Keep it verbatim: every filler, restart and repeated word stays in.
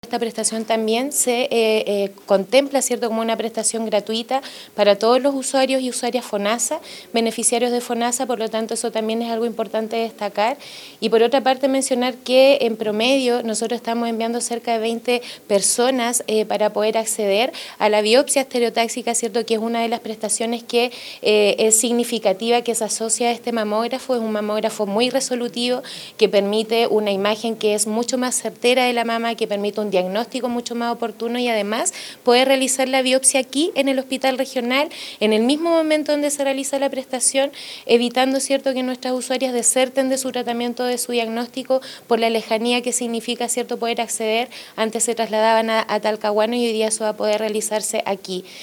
Esta prestación también se eh, eh, contempla, ¿cierto?, como una prestación gratuita para todos los usuarios y usuarias FONASA, beneficiarios de FONASA, por lo tanto eso también es algo importante destacar. Y por otra parte mencionar que en promedio nosotros estamos enviando cerca de veinte personas eh, para poder acceder a la biopsia estereotáxica, ¿cierto?, que es una de las prestaciones que eh, es significativa, que se asocia a este mamógrafo. Es un mamógrafo muy resolutivo que permite una imagen que es mucho más certera de la mama, que permite un diagnóstico mucho más oportuno y además poder realizar la biopsia aquí en el hospital regional en el mismo momento donde se realiza la prestación, evitando, cierto, que nuestras usuarias deserten de su tratamiento, de su diagnóstico, por la lejanía que significa, cierto, poder acceder. Antes se trasladaban a, a Talcahuano y hoy día eso va a poder realizarse aquí.